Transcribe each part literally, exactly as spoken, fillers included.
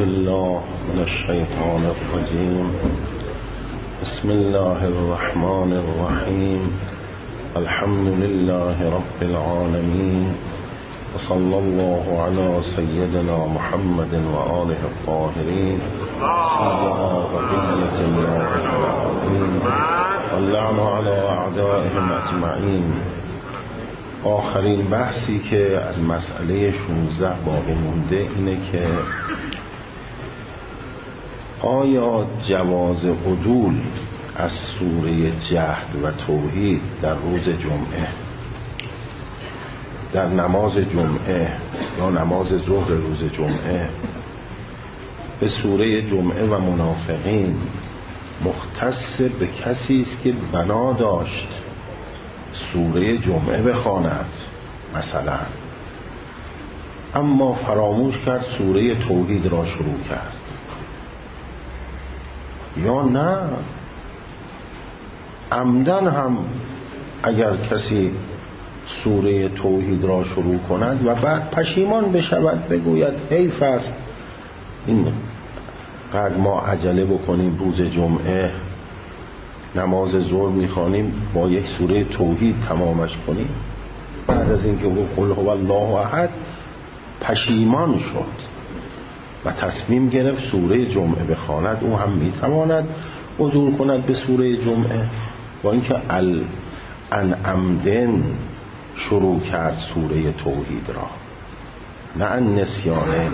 بالله من الشیطان الرجیم. بسم الله الرحمن الرحیم. الحمد لله رب العالمین و صلی الله علی سیدنا محمد و آله الطاهرین سیما بقیة الله العالمین واللعن علی اعدائهم اجمعین. آخرین بحثی که از مسئله شانزده باقی مونده اینه که آیا جواز عدول از سوره جهد و توحید در روز جمعه، در نماز جمعه یا نماز ظهر روز جمعه به سوره جمعه و منافقین مختص به کسی است که بنا داشت سوره جمعه بخواند مثلا، اما فراموش کرد سوره توحید را شروع کرد، یا نه عمدن هم اگر کسی سوره توحید را شروع کند و بعد پشیمان بشود بگوید حیف است این قدر ما عجله بکنیم روز جمعه نماز ظهر میخوانیم با یک سوره توحید تمامش کنیم، بعد از اینکه قل هو الله احد پشیمان شد و تصمیم گرفت سوره جمعه بخواند، او هم میتواند عدول کند به سوره جمعه، با اینکه ال ان عمدن شروع کرد سوره توحید را نه ان نسیانه.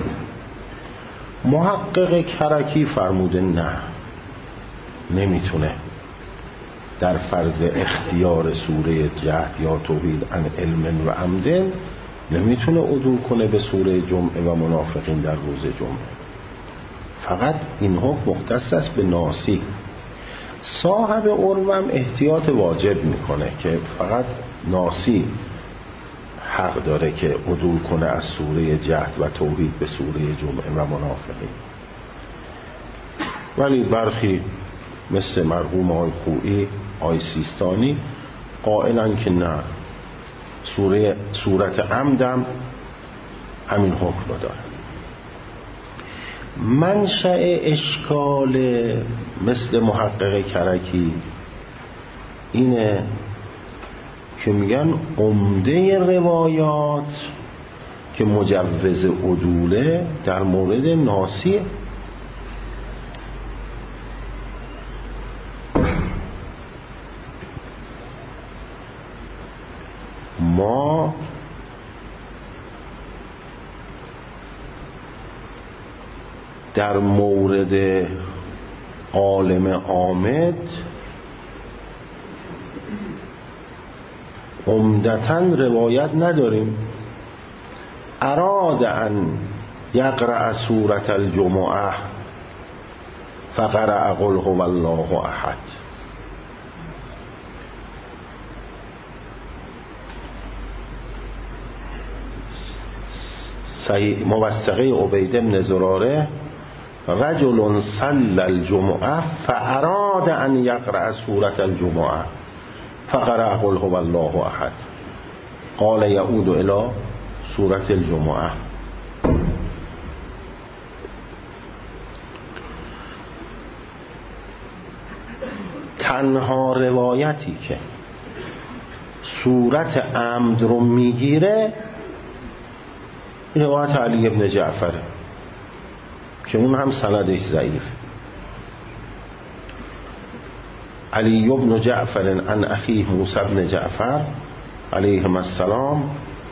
محقق کرکی فرموده نه، نمیتونه در فرض اختیار سوره جهد یا توحید ان علم و عمدن نمیتونه عدول کنه به سوره جمعه و منافقین در روز جمعه. فقط این حکم مختص است به ناسی. صاحب عروم احتیاط واجب میکنه که فقط ناسی حق داره که عدول کنه از سوره جهد و توحید به سوره جمعه و منافقین، ولی برخی مثل مرحوم آقای خویی، آقای سیستانی قائلن که نه، سوره سورت عمدم همین حکم رو داره. منشأ اشکال مثل محقق کرکی اینه که میگن عمده روایات که مجوز عدوله در مورد ناسیه. ما در مورد عالم عامد عمدتاً روایت نداریم. اراد ان یقرأ سورة الجمعه فقرأ قل هو الله احد. صحیح موثقه عبید بن زراره رجل صلى الجمعه فاراد ان يقرأ سورة الجمعه فقرأ قل هو الله احد قال يعود الى سورة الجمعه. تنها روایتی که سورت عمد رو میگیره روایت علی ابن جعفره که اون هم سندش ضعیف. علی ابن جعفر عن اخیه موسی بن جعفر علیهم السلام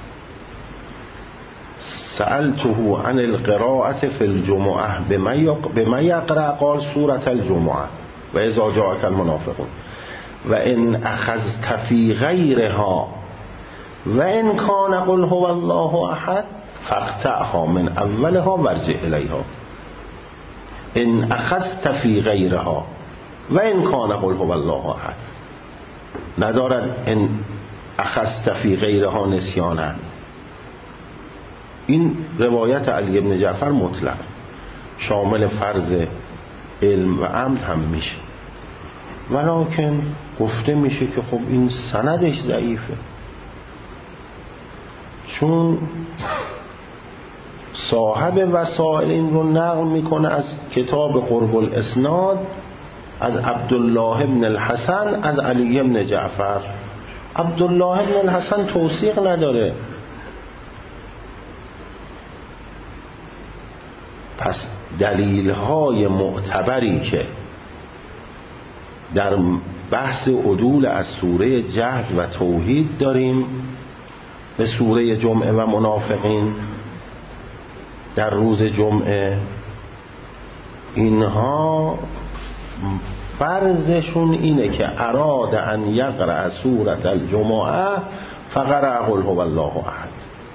سألته عن القراءة في الجمعة بما يقرأ قال سورة الجمعة و اذا جاءك المنافقون و ان اخذت في غيرها و ان كان قل هو الله احد فاقطعها من اولها وارجع الیها. ان اخذت فی غیرها و ان کان قل هو الله احد، ندارد ان اخذت فی غیرها نسیانا. این روایت علی ابن جعفر مطلق شامل فرض علم و عمد هم میشه، ولکن گفته میشه که خب این سندش ضعیفه، چون صاحب وسائل این رو نقل میکنه از کتاب قرب الاسناد از عبدالله بن الحسن از علی بن جعفر. عبدالله بن الحسن توثیق نداره. پس دلیل‌های معتبری که در بحث عدول از سوره جهل و توحید داریم به سوره جمعه و منافقین در روز جمعه، اینها فرضشون اینه که اراد ان یقرأ سوره الجمعه فقرأ قل هو الله احد.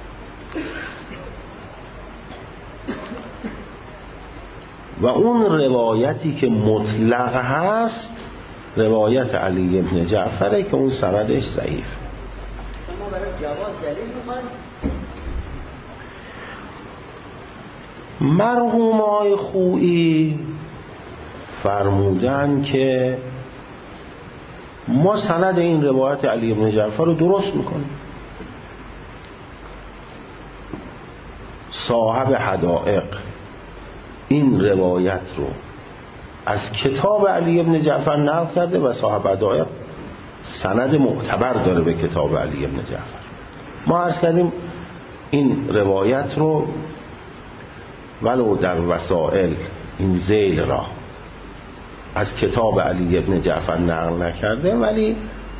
و اون روایتی که مطلق هست روایت علی بن جعفره که اون سندش ضعیف. ما برای جواز دلیل می‌خوایم. مرحومای خویی فرمودن که ما سند این روایت علی بن جعفر رو درست میکنیم. صاحب حدائق این روایت رو از کتاب علی بن جعفر نقل کرده و صاحب حدائق سند معتبر داره به کتاب علی بن جعفر. ما عرض کردیم این روایت رو ولو در وسائل این ذیل را از کتاب علی بن جعفر نقل نکرده، ولی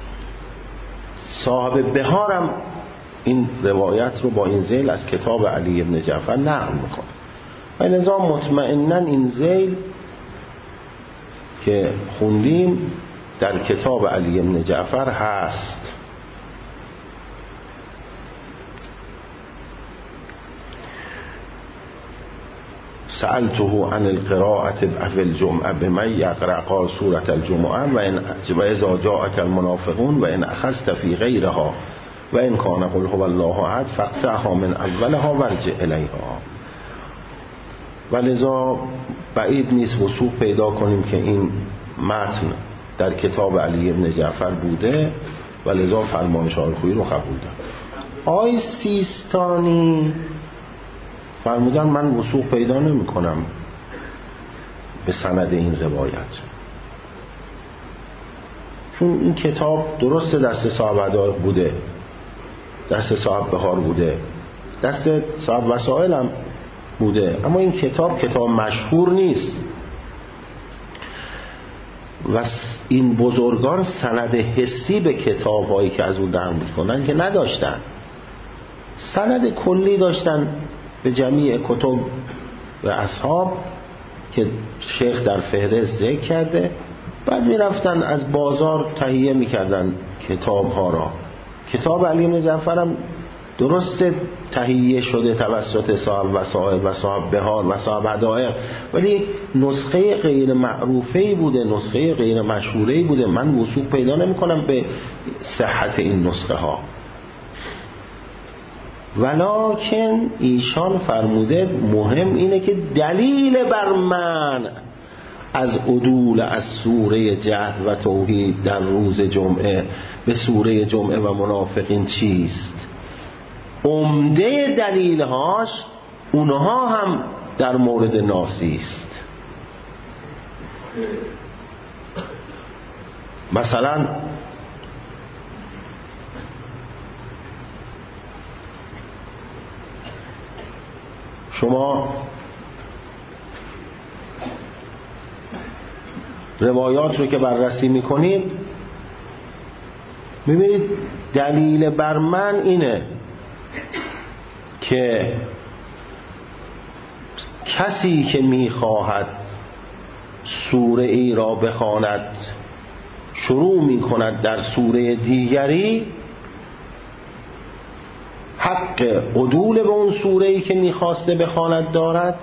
صاحب بهارم این روایت رو با این ذیل از کتاب علی بن جعفر نقل میکنه و لذا مطمئناً این ذیل که خوندیم در کتاب علی بن جعفر هست. سألته عن القراءة في الجمعة بمن يقرأ قال سورة الجمعة وإذا جاءك المنافقون وإن أخذت في غيرها وإن كان قل هو الله أحد فاقطعها من أولها وارجع إليها. ولذا بعید نیست وثوق پیدا کنیم که این متن در کتاب علی بن جعفر بوده، ولذا فرمایش آلخویی رو قبول دارم. آی سیستانی فرمودن من وثوق پیدا نمی کنم به سند این روایت، چون این کتاب درست دست صاحب حدائق بوده، دست صاحب بهار بوده، دست صاحب وسائل هم بوده، اما این کتاب کتاب مشهور نیست و این بزرگان سند حسی به کتاب هایی که از اون نقل میکنن که نداشتن، سند کلی داشتن به جمیع کتب و اصحاب که شیخ در فهرست ذکر کرده، بعد میرفتن از بازار تهیه میکردن کتاب ها را. کتاب علی بن جعفر هم درست تهیه شده توسط صاحب وسائل و صاحب بهار و صاحب حدائق، ولی نسخه غیر معروفه‌ای بوده، نسخه غیر مشهوره‌ای بوده. من وثوق پیدا نمی‌کنم به صحت این نسخه ها، ولکن ایشان فرموده مهم اینه که دلیل بر من از عدول از سوره جهل و توحید در روز جمعه به سوره جمعه و منافقین چیست. عمده دلیلهاش اونها هم در مورد ناسی است. مثلا شما روایات رو که بررسی میکنید میبینید دلیل بر من اینه که کسی که میخواهد سوره ای را بخواند شروع میکند در سوره دیگری، حق عدول به اون سوره ای که میخواسته بخواند دارد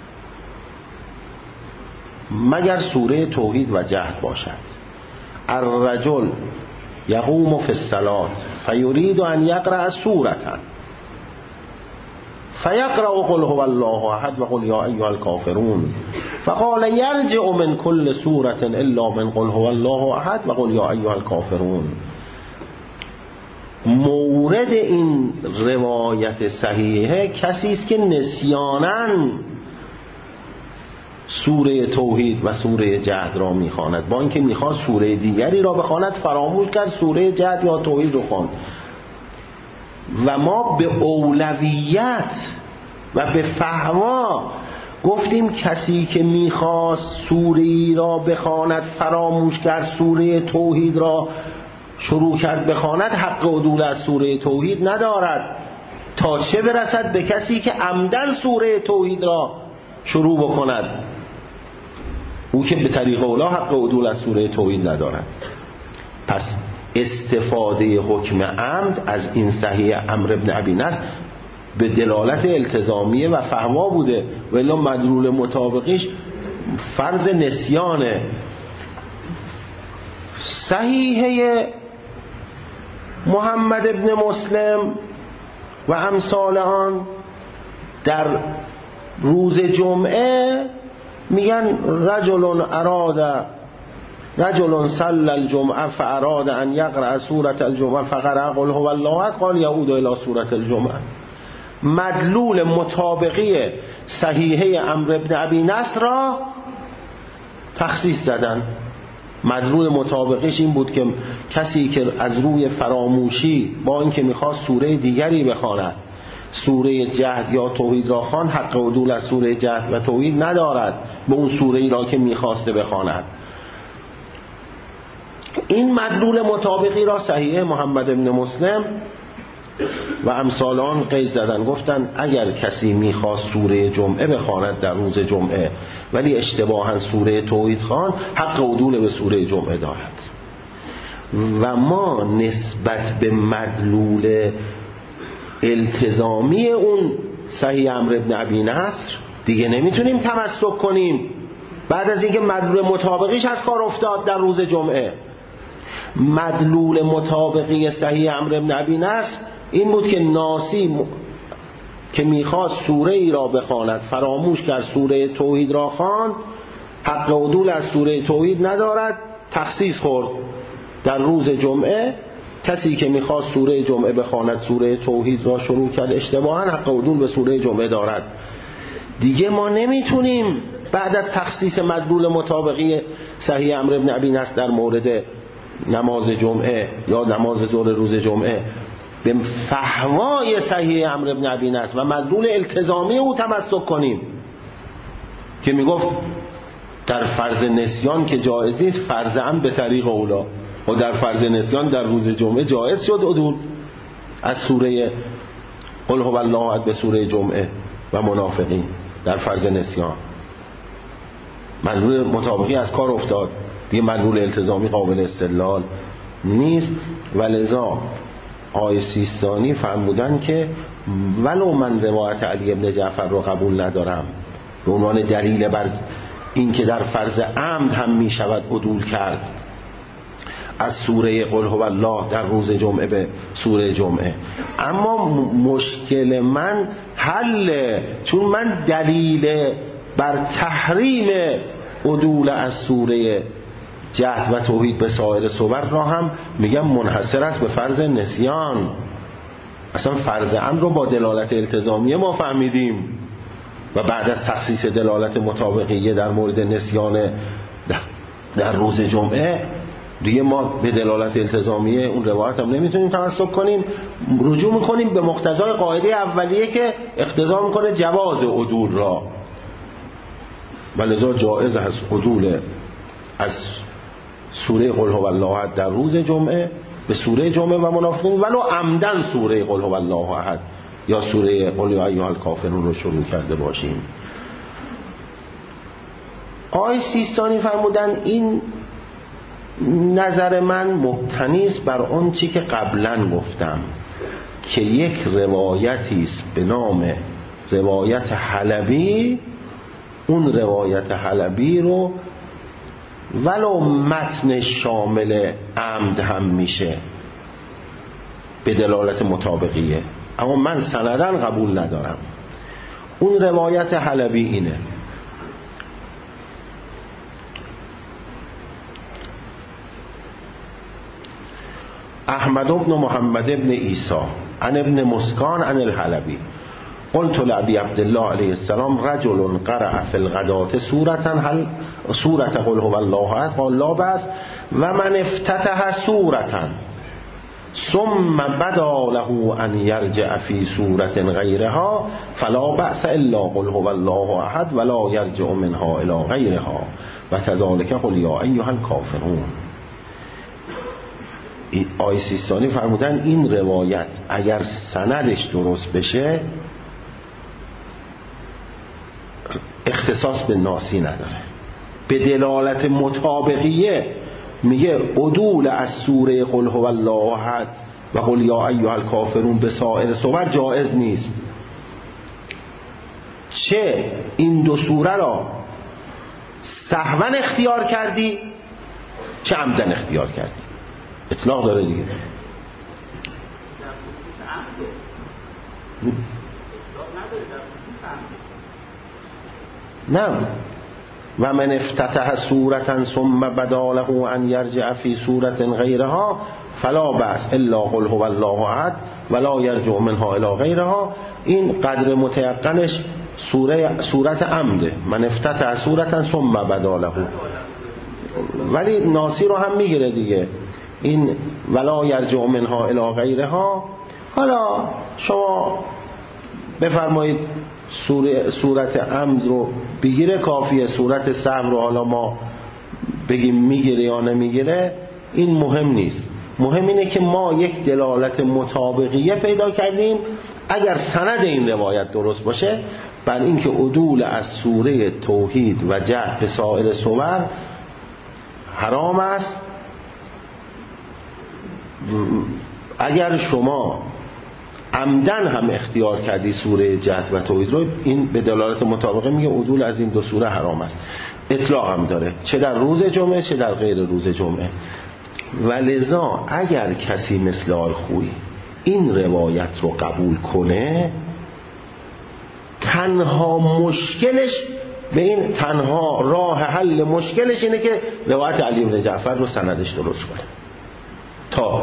مگر سوره توحید و جهل باشد. الرجل یقوم فی الصلاة فیرید ان یقرأ سورة فیقرأ قل هو الله احد و قل یا ایها الکافرون فقال یرجع من كل سورة الا من قل هو الله احد و قل یا ایها الکافرون. مورد این روایت صحیحه کسی است که نسیاناً سوره توحید و سوره جهد را میخواند، با اینکه میخواد سوره دیگری را بخواند فراموش کرد، سوره جهد یا توحید رو خواند. و ما به اولویت و به فهوا گفتیم کسی که میخواست سوره را بخواند فراموش کرد، سوره توحید را شروع کرد بخواند، حق عدول از سوره توحید ندارد، تا چه برسد به کسی که عمدن سوره توحید را شروع بکند، او که به طریق اولا حق عدول از سوره توحید ندارد. پس استفاده حکم عمد از این صحیح عمرو بن ابی نصر به دلالت التزامیه و فهوا بوده، ولی مدلول مطابقیش فرض نسیانه. صحیحه محمد ابن مسلم و امثال آن در روز جمعه میگن رجل اراد رجل صلى الجمعه فاراد ان يقرأ سوره الجمعه فقرأ قل هو الله احد قال يعود الى سوره الجمعه. مدلول مطابقی صحیحه عمرو بن ابی نصر را تخصیص زدن. مدلول مطابقش این بود که کسی که از روی فراموشی با اینکه میخواست سوره دیگری بخواند، سوره جهد یا توحید را خواند، حق عدول از سوره جهد و توحید ندارد به اون سوره را که میخواسته بخواند. این مدلول مطابقی را صحیح محمد بن مسلم و امثالان قید زدن، گفتن اگر کسی میخواست سوره جمعه بخواند در روز جمعه ولی اشتباها سوره توحید خواند، حق عدول به سوره جمعه دارد. و ما نسبت به مدلول التزامی اون صحیح عمرو بن ابی نصر دیگه نمیتونیم تمسک کنیم بعد از اینکه مدلول مطابقیش از کار افتاد در روز جمعه. مدلول مطابقی صحیح عمرو بن ابی نصر این بود که ناسی م... که میخواست سوره ای را بخواند فراموش کرد، سوره توحید را خواند، حق عدول از سوره توحید ندارد، تخصیص خورد در روز جمعه. کسی که میخواست سوره جمعه بخواند، سوره توحید را شروع کرد اشتباها، حق عدول به سوره جمعه دارد. دیگه ما نمیتونیم بعد از تخصیص مدلول مطابقی صحیح عمرو بن ابی نصر در مورد نماز جمعه یا نماز ظهر روز جمعه به فهوای صحیح عمرو بن ابی نصر و مدلول التزامی او تمسک کنیم که میگفت در فرض نسیان که جایز نیست، فرض عمد به طریق اولا، و در فرض نسیان در روز جمعه جایز شد عدول از سوره قل هو الله احد به سوره جمعه و منافقین در فرض نسیان. مدلول مطابقی از کار افتاد دیگه، مدلول التزامی قابل استدلال نیست. ولذا آقای سیستانی فرمودن که ولو من روایت علی ابن جعفر رو قبول ندارم به عنوان دلیل بر این که در فرض عمد هم می شود عدول کرد از سوره قل هو الله در روز جمعه به سوره جمعه، اما مشکل من حل، چون من دلیل بر تحریم عدول از سوره جهد و توحید به سایر صور را هم میگم منحصر است به فرض نسیان. اصلا فرض عمد رو با دلالت التزامیه ما فهمیدیم و بعد از تخصیص دلالت مطابقیه در مورد نسیان در روز جمعه دیگه ما به دلالت التزامیه اون روایت هم نمیتونیم تمسک کنیم، رجوع میکنیم به مقتضای قاعده اولیه که اقتضا میکنه جواز عدول را. ولذا جایز هست عدول از سوره قل هو الله احد در روز جمعه به سوره جمعه و منافقین، ولو عمدن سوره قل هو الله احد یا سوره قل یا ایها الکافرون رو شروع کرده باشیم. آقای سیستانی فرمودن این نظر من مبتنی است بر اون چی که قبلا گفتم که یک روایتی است به نام روایت حلبی، اون روایت حلبی رو ولو متن شامل عمد هم میشه به دلالت مطابقیه، اما من سندن قبول ندارم. اون روایت حلبی اینه: احمد بن محمد بن عیسی عن ابن مسکان عن الحلبی قلت لأبي عبد الله عليه السلام رجل قرأ في الغداة سورة هل سورة قل هو الله احد قال لا بأس ومن افتتح سورة ثم بدا له أن يرجع في سورة غيرها فلا بأس إلا قل هو الله احد ولا يرجع منها إلى غيرها وكذلك قل يا أيها الكافرون. آیه سیستانی فرمودن این روایت اگر سندش درست بشه اختصاص به ناسی نداره، به دلالت مطابقیه میگه عدول از سوره قل هو الله احد و قل یا ایها الکافرون به سایر سور جایز نیست. چه این دو سوره را سهوا اختیار کردی چه عمدن اختیار کردی، اطلاق داره دیگه. نه و من افتتح سورة ثم بدا له ان یرجع فی سورة غیرها فلا بأس الا قل هو الله احد ولا یرجع منها الی غیرها. این قدر متیقنش سوره سورت عمده، من افتتح سورة ثم بدا له، ولی ناسی رو هم میگیره دیگه. این ولا یرجع منها الی غیرها، حالا شما بفرمایید سوره سورت عمد رو بگیره کافیه، سورت سهو رو حالا ما بگیم میگیره یا نمیگیره این مهم نیست. مهم اینه که ما یک دلالت مطابقیه پیدا کردیم اگر سند این روایت درست باشه بر اینکه عدول از سوره توحید و جهل به سایر سور حرام است. اگر شما عمدن هم اختیار کردی سوره جهل و توحید رو، این به دلالت مطابقه میگه عدول از این دو سوره حرام است. اطلاق هم داره چه در روز جمعه چه در غیر روز جمعه. ولذا اگر کسی مثل آقای خویی این روایت رو قبول کنه، تنها مشکلش به این تنها راه حل مشکلش اینه که روایت علی بن جعفر رو سندش درست کنه تا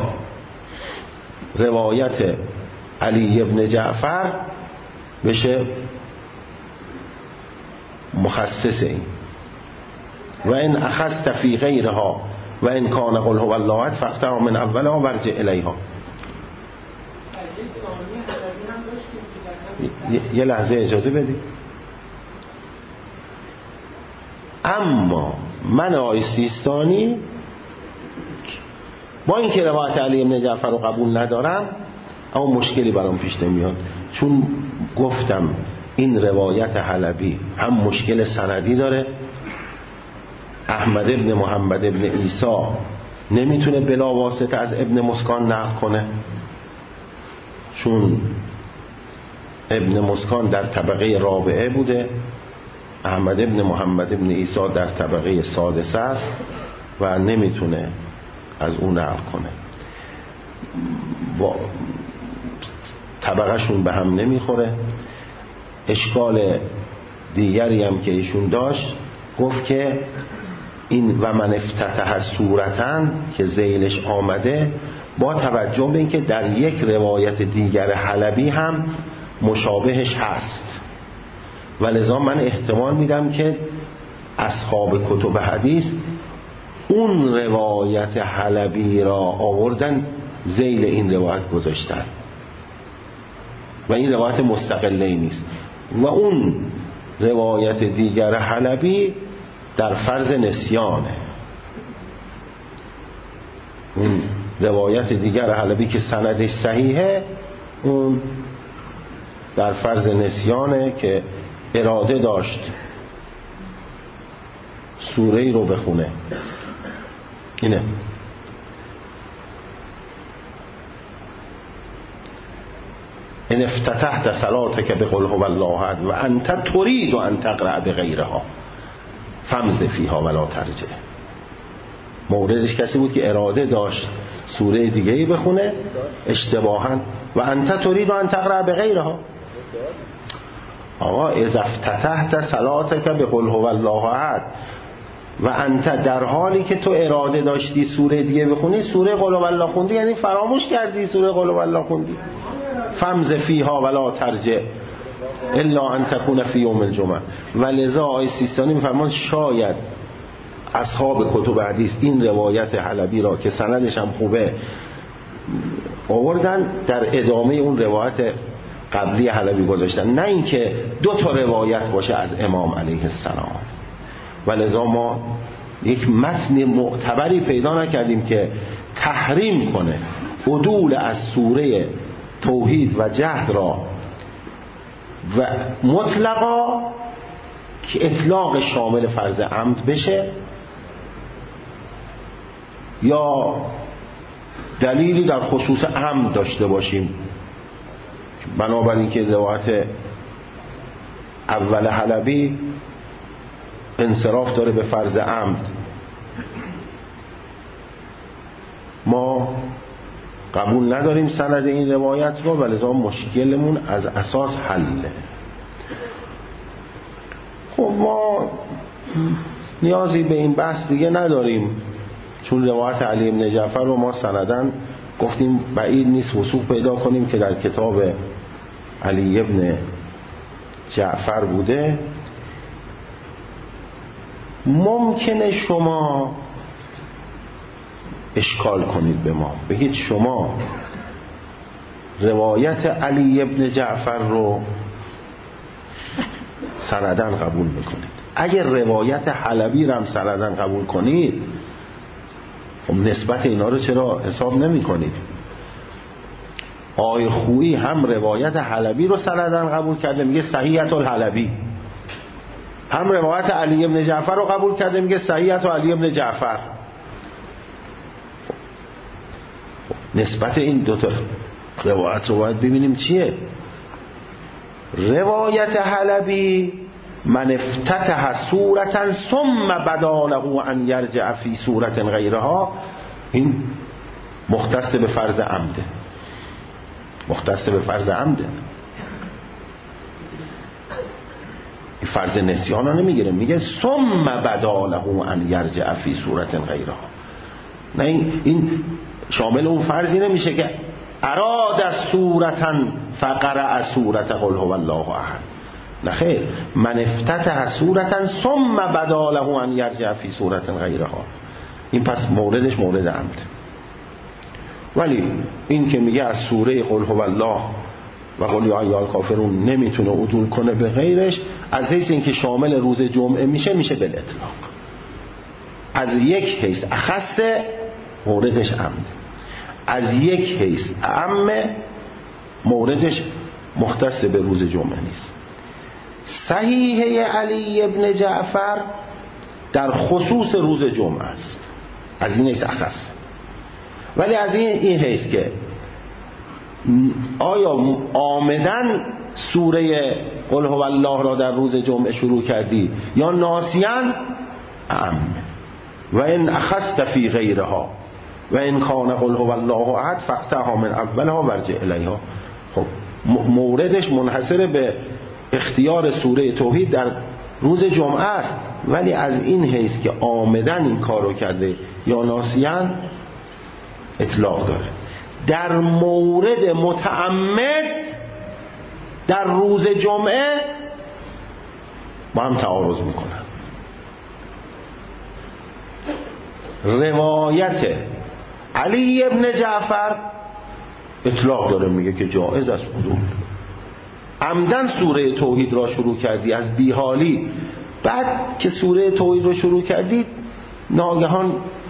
روایت علی ابن جعفر بشه مخصص این. و این اخذت فی غیرها و این کان قل هو الله احد فاقطع من اولها ورجع الیها. یه لحظه اجازه بدید. اما من آقای سیستانی با اینکه روایت علی ابن جعفر رو قبول ندارم اما مشکلی برام پیش نمیاد، چون گفتم این روایت حلبی هم مشکل سندی داره. احمد ابن محمد ابن عیسی نمیتونه بلا واسطه از ابن مسکان نقل کنه، چون ابن مسکان در طبقه رابعه بوده، احمد ابن محمد ابن عیسی در طبقه سادسه است و نمیتونه از اون نقل کنه. با طبقه شون به هم نمیخوره. اشکال دیگری هم که ایشون داشت گفت که این و من افتتح سورتن که ذیلش آمده با توجه به اینکه در یک روایت دیگر حلبی هم مشابهش هست، ولذا من احتمال میدم که اصحاب کتب حدیث اون روایت حلبی را آوردن ذیل این روایت گذاشتن و این روایت مستقله نیست و اون روایت دیگر حلبی در فرض نسیانه. اون روایت دیگر حلبی که سندش صحیحه اون در فرض نسیانه که اراده داشت سوره رو بخونه. اینه ان افتتحت صلاتك بقول هو الله احد و انت تريد ان تقرأ بغیرها فمز فیها ولا ترجع. موردش کسی بود که اراده داشت سوره دیگه‌ای بخونه اشتباها و انت تريد ان تقرأ بغیرها. آقا اذا افتتحت صلاتك بقول هو الله احد و انت در حالی که تو اراده داشتی سوره دیگه بخونی، سوره قل هوالله خوندی، یعنی فراموش کردی سوره قل هوالله خوندی. فمز فیها ولا ترجع الا ان تكون فی یوم الجمعه. و لذا آقای سیستانی میفرمان شاید اصحاب کتب حدیث این روایت حلبی را که سندش هم خوبه آوردن در ادامه اون روایت قبلی حلبی گذاشتن، نه اینکه دو تا روایت باشه از امام علیه السلام. و لذا ما یک متن معتبری پیدا نکردیم که تحریم کنه عدول از سوره توحید و جهد را و مطلقا که اطلاق شامل فرض عمد بشه، یا دلیلی در خصوص عمد داشته باشیم. بنابراین که روایت اول حلبی انصراف داره به فرض عمد، ما قبول نداریم سند این روایت رو، ولذا مشکلمون از اساس حله. خب ما نیازی به این بحث دیگه نداریم، چون روایت علی بن جعفر رو ما سندن گفتیم بعید نیست وثوق پیدا کنیم که در کتاب علی بن جعفر بوده. ممکنه شما اشکال کنید به ما، بگید شما روایت علی بن جعفر رو سندن قبول میکنید، اگر روایت حلبی رو هم سندن قبول کنید، خب نسبت اینا رو چرا حساب نمی کنید؟ آقای خویی هم روایت حلبی رو سندن قبول کرده میگه صحیحت الحلبی، هم روایت علی بن جعفر رو قبول کرده میگه صحیحت علی بن جعفر. نسبت این دو تا روایت رو باید ببینیم چیه. روایت حلبی من افتتح سورة ثم بدا له ان یرجع فی سورة غیرها، این مختص به فرض عمده، مختص به فرض عمده، این فرض نسیان رو نمیگیره، میگه ثم بدا له ان یرجع فی سورة غیرها. نه این شامل اون فرضی نمیشه که اراد سورة فقرأ سورة قل هو الله احد. نه خیر، من افتتح سورة ثم بدا له ان یرجع فی سورة غیرها، این پس موردش مورد عمد. ولی این که میگه از سوره قل هو الله و قل یا ایها الکافرون نمیتونه عدول کنه به غیرش، از حیث اینکه شامل روز جمعه میشه میشه به اطلاق. از یک حیث اخص موردش عمد، از یک حیث عام موردش مختص به روز جمعه نیست. صحیحه علی ابن جعفر در خصوص روز جمعه است، از این حیث اخص. ولی از این این حیث که آیا آمدن سوره قل هو الله را در روز جمعه شروع کردی یا ناسیان، عام. و این اخذت فی غیرها و این کان قل هو الله احد فاقطعها من اولها وارجع الیها. خب موردش منحصر به اختیار سوره توحید در روز جمعه است، ولی از این حیث که آمدن این کارو کرده یا ناسیان اطلاق داره. در مورد متعمد در روز جمعه با هم تعارض میکنن. روایت علی ابن جعفر اطلاق داره، میگه که جائز است عدول. عمدن سوره توحید را شروع کردی از بیحالی، بعد که سوره توحید را شروع کردی ناگهان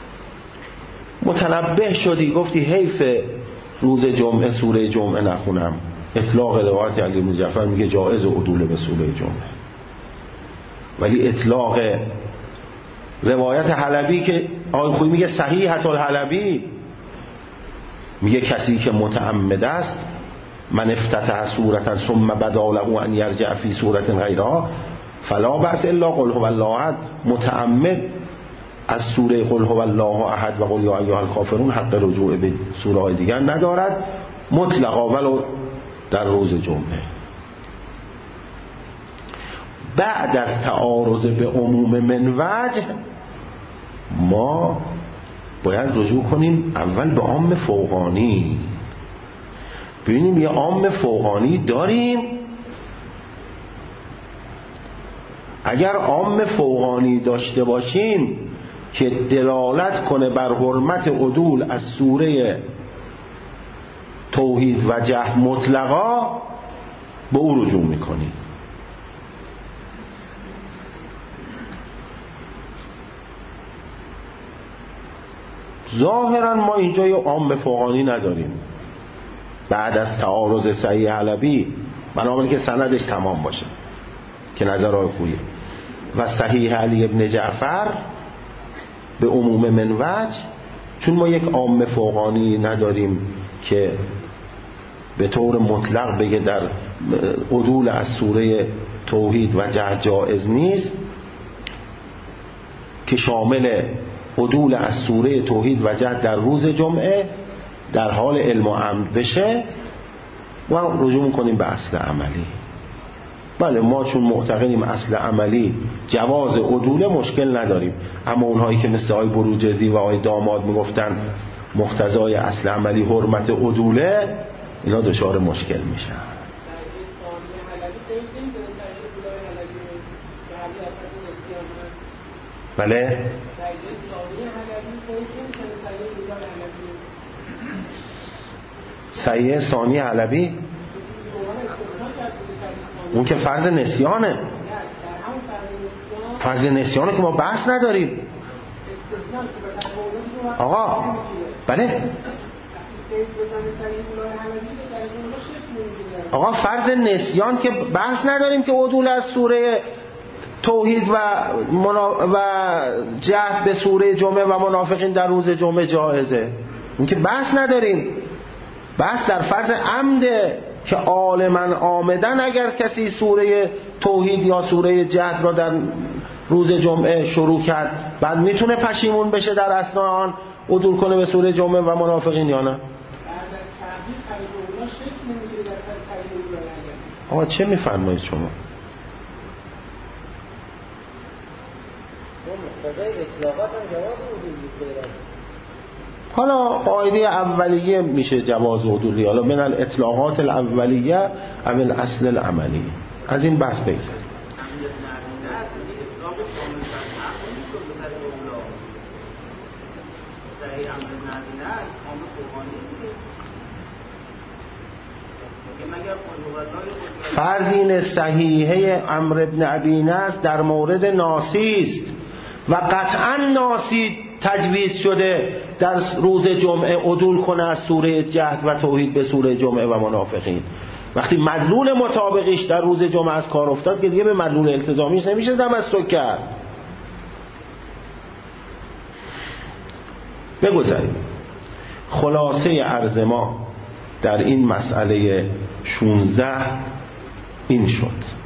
متنبه شدی، گفتی حیف روز جمعه سوره جمعه نخونم. اطلاق روایت علی بن جعفر میگه جائز عدول به سوره جمعه. ولی اطلاق روایت حلبی که آقای خویی میگه صحیحت الحلبی، میگه کسی که متعمد است من افتتح سورة ثم بدا له ان یرجع فی سورة غیرها فلا بأس الا قل هو الله احد، متعمد از سوره قل هو الله احد و قل یا ایها الکافرون حق رجوع به سوره های دیگر ندارد مطلقا ولو در روز جمعه. بعد از تعارض به عموم من وجه ما باید رجوع کنیم اول به عام فوقانی، ببینیم یه عام فوقانی داریم. اگر عام فوقانی داشته باشیم که دلالت کنه بر حرمت عدول از سوره توحید و جهل مطلقا، به او رجوع میکنیم. ظاهرا ما اینجا یه عام فوقانی نداریم بعد از تعارض صحیح حلبی، بنابراین که سندش تمام باشه که نظرهای خویه، و صحیح علی ابن جعفر به عموم من وجه، چون ما یک عام فوقانی نداریم که به طور مطلق بگه در عدول از سوره توحید و جهل جائز نیست، که شامل عدول از سوره توحید و جهل در روز جمعه در حال علم و عمد بشه، و رجوع میکنیم به اصل عملی. بله ما چون معتقدیم اصل عملی جواز عدول مشکل نداریم، اما اونهایی که مثل آقای بروجردی و آقای داماد میگفتن مقتضای اصل عملی حرمت عدوله، اینا دچار مشکل میشن. بله صحیح ثانی علوی اون که فرض نسیانه، فرض نسیانه که ما بحث نداریم آقا. بله آقا فرض نسیان که بحث نداریم که عدول از سوره توحید و منا... و جهل به سوره جمعه و منافقین در روز جمعه جایزه، اون که بحث نداریم. بحث در فرض عمده که عالماً آمدن اگر کسی سوره توحید یا سوره جهل را در روز جمعه شروع کرد، بعد میتونه پشیمون بشه در اثناء آن عدول کنه به سوره جمعه و منافقین یا نه؟ آقا چه میفرمایید شما؟ حالا قاعده اولیه میشه جواز عدولی، حالا من الاطلاقات الاولیه او الاصل العملی. از این بحث بگذاریم. فرضین صحیحه عمرو ابن ابی نصر در مورد ناسی است و قطعا ناسی تجویز شده در روز جمعه عدول کنه از سوره جهل و توحید به سوره جمعه و منافقین. وقتی مدلول مطابقیش در روز جمعه از کار افتاد که دیگه به مدلول التزامیش نمیشه تمسک کرد. بگذاریم. خلاصه عرض ما در این مسئله شانزده این شد.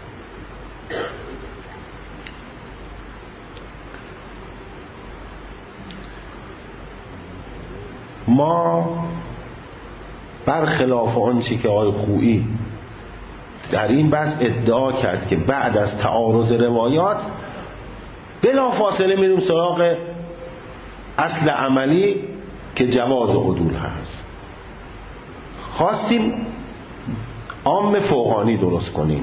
ما برخلاف آنچه که آقای خویی در این بحث ادعا کرد که بعد از تعارض روایات بلا فاصله میریم سراغ اصل عملی که جواز عدول هست، خواستیم عام فوقانی درست کنیم.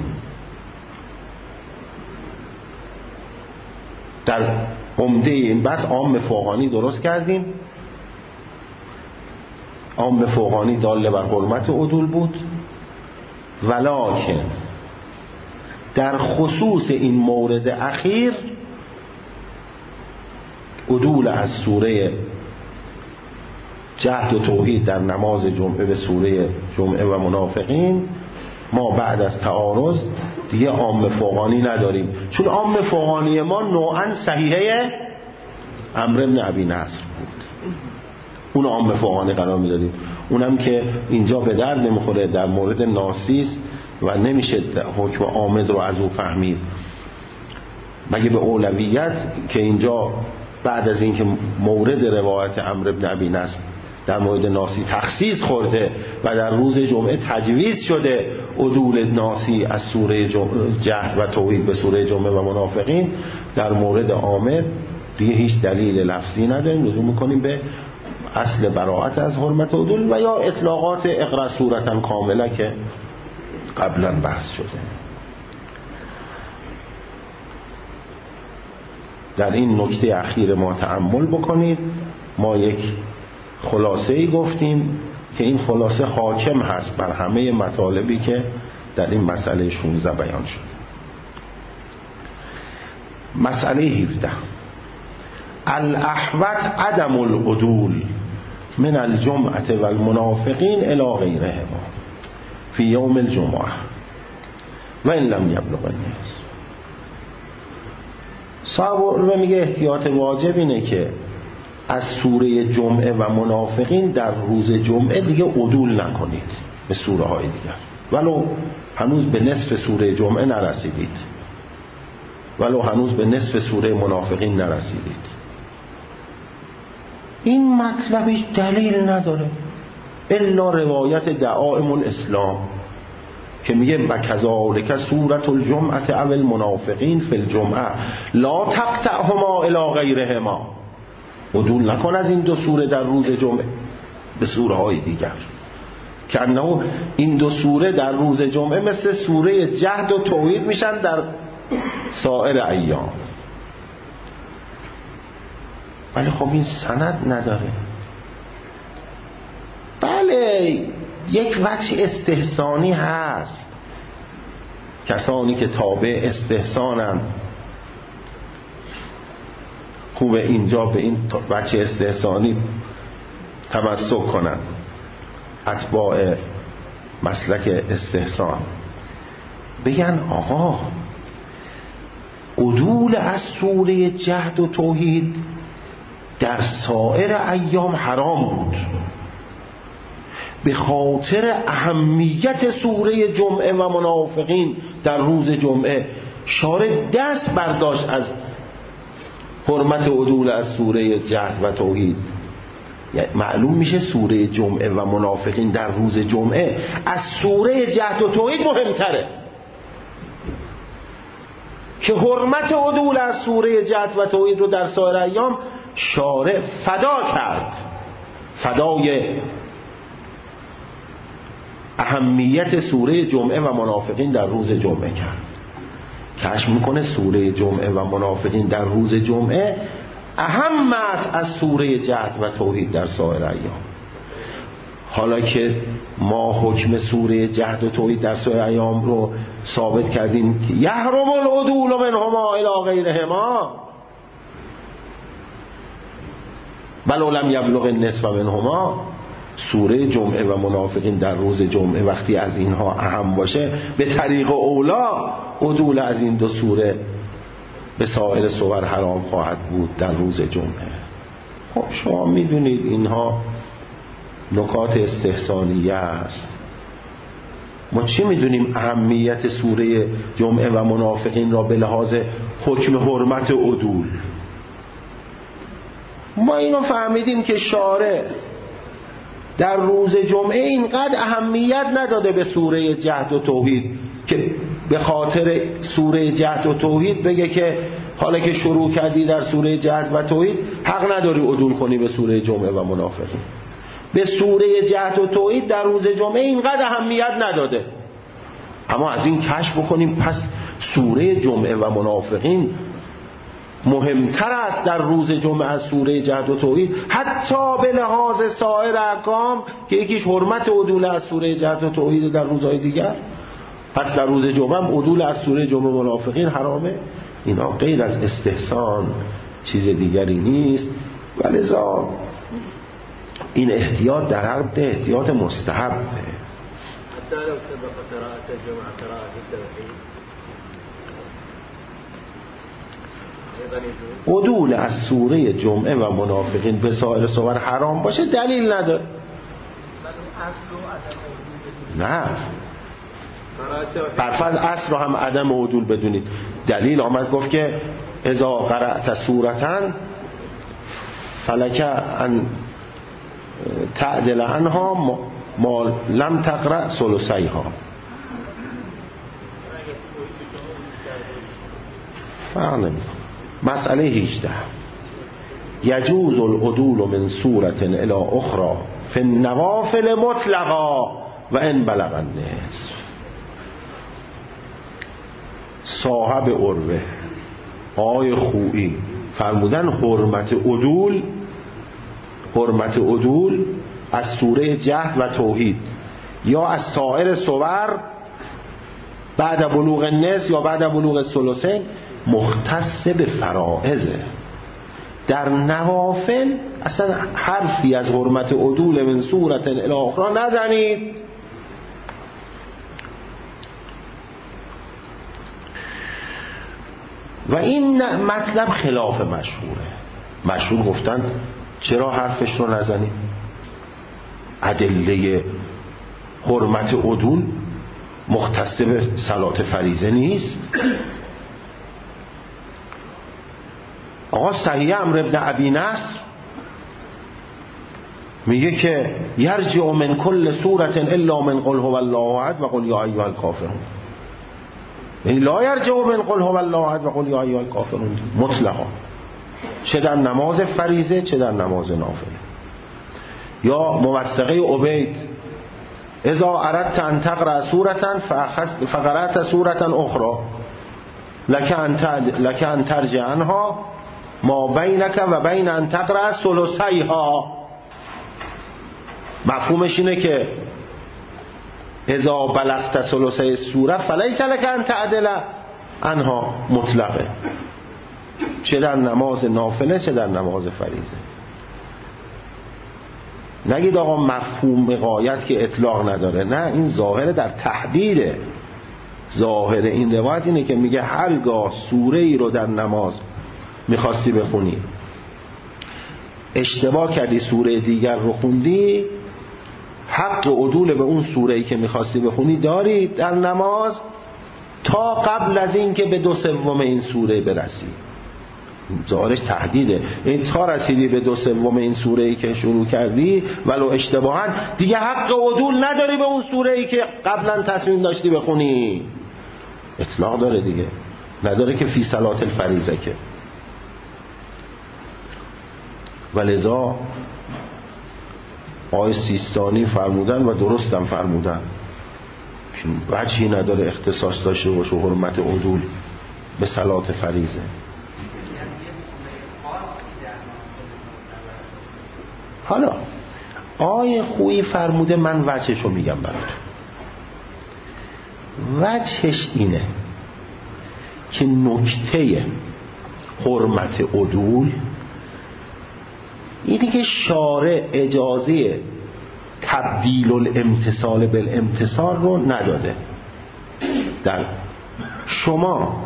در عمده این بحث عام فوقانی درست کردیم. عام فوقانی دال بر حرمت عدول بود، ولکن در خصوص این مورد اخیر عدول از سوره جهل و توحید در نماز جمعه به سوره جمعه و منافقین ما بعد از تعارض دیگه عام فوقانی نداریم، چون عام فوقانی ما نوعاً صحیحه عمرو ابن ابی نصر بود. اون عام فوقانی قرار میدادیم، اونم که اینجا به درد نمیخوره، در مورد ناسیس و نمیشه حکم عامد رو از او فهمید مگه به اولویت که اینجا بعد از اینکه مورد روایت عمرو ابن ابی نصر در مورد ناسی تخصیص خورده و در روز جمعه تجویز شده عدول ناسی از سوره جهل و توحید به سوره جمعه و منافقین، در مورد عامه دیگه هیچ دلیل لفظی نداریم، رجوع میکنیم به اصل براءت از حرمت عدول و یا اطلاقات اقرا صورتا کامله که قبلا بحث شده. در این نکته اخیر ما تأمل بکنید. ما یک خلاصه‌ای گفتیم که این خلاصه حاکم هست بر همه مطالبی که در این مسئله شانزده بیان شد. مسئله هفده، الاحوط عدم العدول من الجمعة والمنافقین الی غیرهما فی یوم الجمعه و این لم یبلغ النصف. صاحب میگه احتیاط واجب اینه که از سوره جمعه و منافقین در روز جمعه دیگه عدول نکنید به سوره های دیگر، ولو هنوز به نصف سوره جمعه نرسیدید، ولو هنوز به نصف سوره منافقین نرسیدید. این مطلبی دلیل نداره الا روایت دعائم الاسلام که میگه و کذالک سورة الجمعة او المنافقین فی الجمعه لا تقطعهما الی غیرهما. عدول نکن از این دو سوره در روز جمعه به سوره های دیگر، که انه این دو سوره در روز جمعه مثل سوره جهد و توحید میشن در سایر ایام. ولی خب این سند نداره. بله یک وجه استحسانی هست، کسانی که تابع استحسانن خوبه اینجا به این وجه استحسانی تمسک کنن، اتباع مسلک استحسان، بگن آقا عدول از سوره جهد و توحید در سایر ایام حرام بود، به خاطر اهمیت سوره جمعه و منافقین در روز جمعه شارع دست برداشت از حرمت عدول از سوره جهد و توحید. یعنی معلوم میشه سوره جمعه و منافقین در روز جمعه از سوره جهد و توحید مهمتره، که حرمت عدول از سوره جهد و توحید رو در سایر ایام شارع فدا کرد، فدای اهمیت سوره جمعه و منافقین در روز جمعه کرد. کشف میکنه سوره جمعه و منافقین در روز جمعه اهم است از سوره جهد و توحید در سایر ایام. حالا که ما حکم سوره جهد و توحید در سایر ایام رو ثابت کردیم که یحرم العدول منهما الی غیرهما ولو لم یبلغ النصف منهما، سوره جمعه و منافقین در روز جمعه وقتی از اینها اهم باشه به طریق اولا عدول از این دو سوره به سایر سور حرام خواهد بود در روز جمعه. خب شما میدونید اینها نکات استحسانیه است. ما چی میدونیم اهمیت سوره جمعه و منافقین را به لحاظ حکم حرمت عدول؟ ما اینو فهمیدیم که شارع در روز جمعه اینقدر اهمیت نداده به سوره جهد و توحید که به خاطر سوره جهد و توحید بگه که حالا که شروع کردی در سوره جهد و توحید حق نداری عدول کنی به سوره جمعه و منافقین. به سوره جهد و توحید در روز جمعه اینقدر اهمیت نداده. اما از این کشف بکنیم پس سوره جمعه و منافقین مهمتر است در روز جمعه از سوره جهد و توحید، حتی به لحاظ سایر احکام که یکیش حرمت عدول از سوره جهد و توحید در روزهای دیگر. پس در روز جمعه هم عدول از سوره جمعه و منافقین حرامه. اینا غیر از استحسان چیز دیگری نیست، ولذا این احتیاط در حد احتیاط مستحبه. حتی لو سبق قراءة الجمعة قراءة التوحید عدول از سوره جمعه و منافقین به سایر سور حرام باشه دلیل نداره. نه برفض اصل رو هم عدم عدول بدونید. دلیل آمد گفت که اذا قرأت سورتاً فلک ان تعدل عنها ما لم تقرأ ثلثیها. فرق نمی‌کنه. مسئله هجده، یجوز العدول من صورت الی اخرى فی النوافل مطلقا و ان بلغ النصف. صاحب عروه آقای خویی فرمودن حرمت عدول حرمت عدول از سوره جهد و توحید یا از سایر سور بعد بلوغ النصف یا بعد بلوغ الثلثین مختص به فرائضه. در نوافل اصلا حرفی از حرمت عدول من صورت الی اخرى نزنید. و این مطلب خلاف مشهوره. مشهور گفتن چرا حرفش رو نزنید؟ ادله حرمت عدول مختص به صلات فریضه نیست. آقا صحیح عمرو بن ابی نصر میگه که یرجع من کل سورة الا من قل هو الله احد و قل یا ایها الکافرون. یعنی لا یرجع من قل هو الله احد و قل یا ایها الکافرون مطلقا، چه در نماز فریضه چه در نماز نافله. یا موثقه عبید اذا اردت ان تقرأ سورة فقرأت سورة اخرى لك ان ترجع عنها ما بینک و بین ان تقرأ ثلثیها. مفهومش اینه که اذا بلغت ثلثی سوره فلیس لک ان تعدل عنها مطلقه، چه در نماز نافله چه در نماز فریضه. نگید آقا مفهوم غایت که اطلاق نداره، نه، این ظاهر در تحدیده. ظاهر این روایت اینه که میگه هرگاه سوره ای رو در نماز میخواستی بخونی اشتباه کردی سوره دیگر رو خوندی، حق عدول به اون سوره ای که میخواستی بخونی داری در نماز تا قبل از این که به دو سوم این سوره برسی. ظاهرش تهدیده. این تا رسیدی به دو سوم این سوره ای که شروع کردی ولو اشتباها دیگه حق عدول نداری به اون سوره ای که قبلا تصمیم داشتی بخونی. اطلاق داره دیگه، نداره که فی صلات الفریضه که. ولذا آقای سیستانی فرمودن و درستم فرمودن وجهی نداره اختصاص داشته باشه حرمت عدول به صلات فریضه. حالا آقای خویی فرموده، من وجهشو میگم براتون. وجهش اینه که نکته حرمت عدول اینی که شارع اجازه تبدیل الامتصال بالامتصال رو نداده. در شما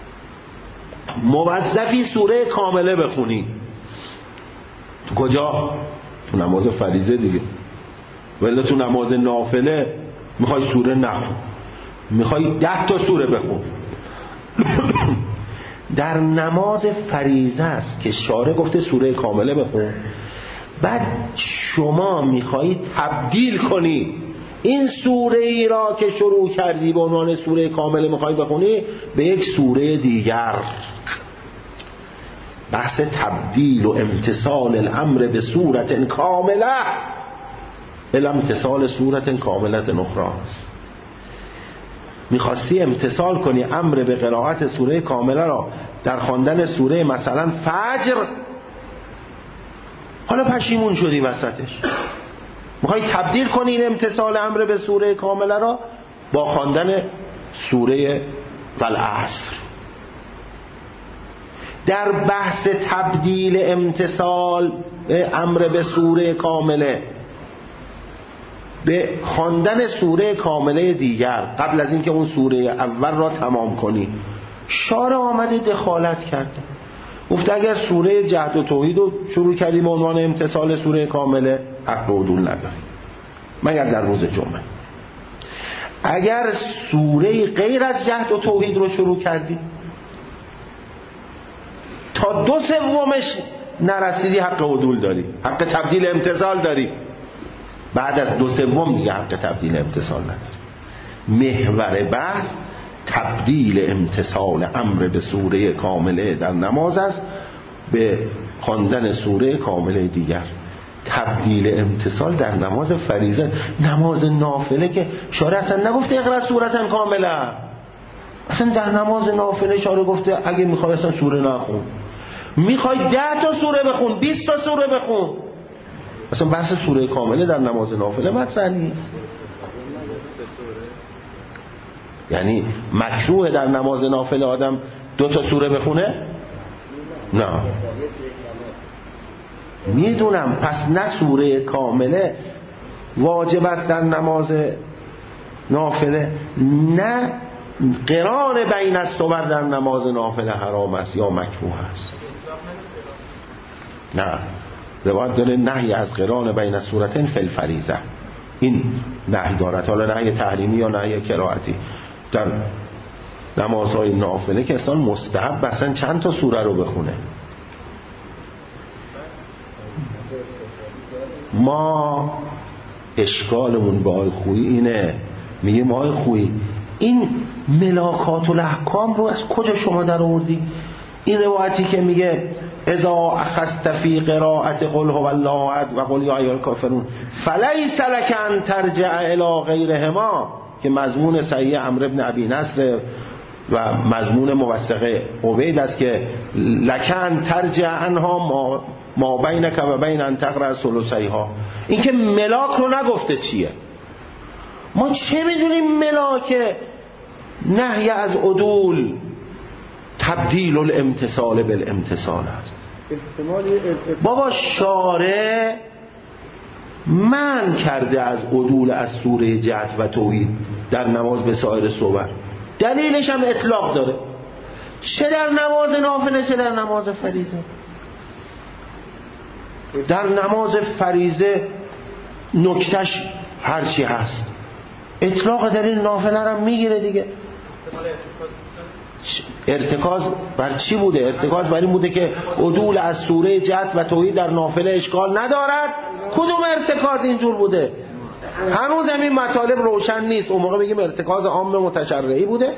موظفی سوره کامله بخونی، تو کجا؟ تو نماز فریضه دیگه. ولی تو نماز نافله میخوای سوره نخون، میخوای ده تا سوره بخون. در نماز فریضه است که شارع گفته سوره کامله بخون، بعد شما میخوایی تبدیل کنی این سوره ای را که شروع کردی به عنوان سوره کامله میخوایی بخونی به یک سوره دیگر. بحث تبدیل و امتصال الامر به صورت کامله الی امتصال صورت کامله اخرى است. میخواستی امتصال کنی امر به قرائت سوره کامله را در خواندن سوره مثلا فجر، حالا پشیمون شدی وسطش، میخوای تبدیل کنی این امتصال امر به سوره کامله را با خواندن سوره والعصر. در بحث تبدیل امتصال امر به سوره کامله به خواندن سوره کامله دیگر قبل از اینکه اون سوره اول را تمام کنی، شارع آمده دخالت کرده، گفته اگر سوره جهد و توحید رو شروع کردی به عنوان امتصال سوره کامله حق عدول نداری مگر در روز جمعه. اگر سوره غیر از جهد و توحید رو شروع کردی تا دو سومش نرسیدی حق عدول داری، حق تبدیل امتصال داری. بعد از دو سوم دیگه حق تبدیل امتصال نداری. محور بحث تبدیل امتصال امر به سوره کامله در نماز است به خواندن سوره کامله دیگر. تبدیل امتصال در نماز فریضه. نماز نافله که شارع اصلا نگفته اقرا سورتن کامله، اصلا در نماز نافله شارع گفته اگه میخوای اصلا سوره نخون، میخوای ده تا سوره بخون، بیست تا سوره بخون، اصلا بحث سوره کامله در نماز نافله مطرح نیست. یعنی مکروه در نماز نافله آدم دو تا سوره بخونه؟ نه میدونم. پس نه سوره کامله واجب است در نماز نافله، نه قران بین الصور در نماز نافله حرام است یا مکروه است. نه، روایت داره نهی از قران بین السورتین فی الفریضه، این نهی دارد. حالا نهی تحریمی یا نهی کراهتی. در نمازهای نافله که اصلا مستحب اصلا چند تا سوره رو بخونه. ما اشکالمون با آقای خویی اینه، میگیم آقای خویی این ملاکات الاحکام رو از کجا شما در آوردی؟ این روایتی که میگه اذا اخذت فی قراءت قل هو الله احد و قل یا ایها الکافرون فلیس لک ان ترجع الی غیرهما، که مضمون صحیح عمرو بن ابی نصر و مضمون موثقه عبید است که لکن ترجع عنها ما, ما بینک و بین ان تقرأ ثلثیها. این که ملاک رو نگفته چیه؟ ما چه میدونیم ملاک نهی از عدول تبدیل الامتصال بالامتصال است. بابا شارع من کرده از عدول از سوره جهت و توحید در نماز به سایر صور، دلیلش هم اطلاق داره، چه در نماز نافله چه در نماز فریضه. در نماز فریضه نکتش هرچی هست، اطلاق دلیل نافله هم میگیره دیگه. ارتکاز بر چی بوده؟ ارتکاز بر این بوده که عدول از سوره جهت و توحید در نافله اشکال ندارد. کدوم ارتکاز اینجور بوده؟ هنوز این مطالب روشن نیست. اون موقع بگیم ارتکاز عام متشرعی بوده.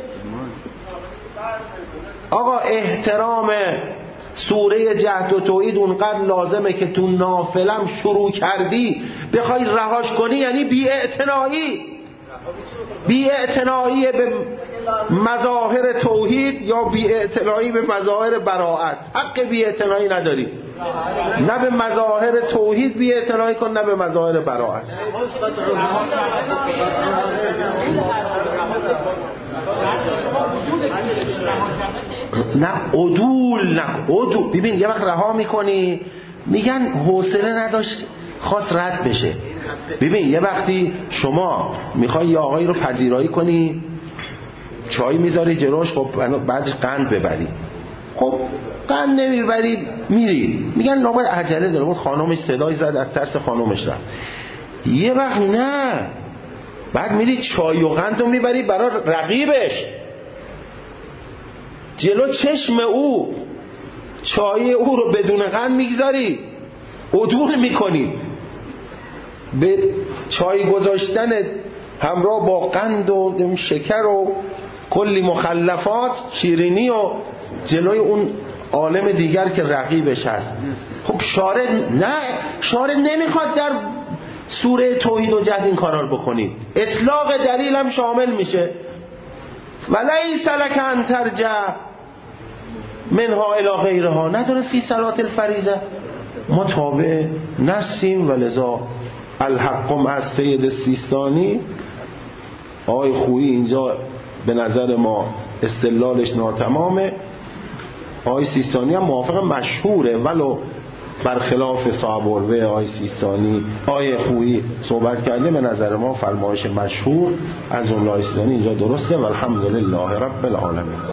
آقا احترام سوره جهت و توحید اونقدر لازمه که تو نافلم شروع کردی بخوای رهاش کنی، یعنی بی‌اعتنایی بی‌اعتنایی به مظاهر توحید یا بی‌اعتنایی به مظاهر براءت. حق بی‌اعتنایی نداری، نه به مظاهر توحید بی‌اعتنایی کن نه به مظاهر براءت. نه عدول، نه عدول. ببین یه وقت رها میکنی میگن حوصله نداشت خواست رد بشه. ببین یه وقتی شما میخوای یه آقایی رو پذیرایی کنی، چای میذاری جلوش، خب بعدش قند ببری، خب قند نمیبری میری، میگن ناباید عجله داره، اون خانمش صدای زد از ترس خانمش رفت. یه وقت نه، بعد میری چای و قند رو میبری برای رقیبش، جلو چشم او چای او رو بدون قند میگذاری، عدول میکنی. به چای گذاشتن همراه با قند و شکر و کلی مخلفات شیرینی و جلوی اون عالم دیگر که رقیبش هست. خب شارع نه، شارع نمیخواد در سوره توحید و جهت این کارا رو بکنید. اطلاق دلیل هم شامل میشه. ولیس لک ان ترجع منها الی غیرها، نداره فی صلات الفریضه. ما تابع نسیم و لذا الحق از سید سیستانی. آقای خویی اینجا به نظر ما استدلالش ناتمامه. آقای سیستانی هم موافق مشهوره، ولو برخلاف صاحب الروی آقای سیستانی آقای خویی صحبت کرده، به نظر ما فرمایش مشهور از جمله آقای سیستانی اینجا درسته. والحمدلله رب العالمین.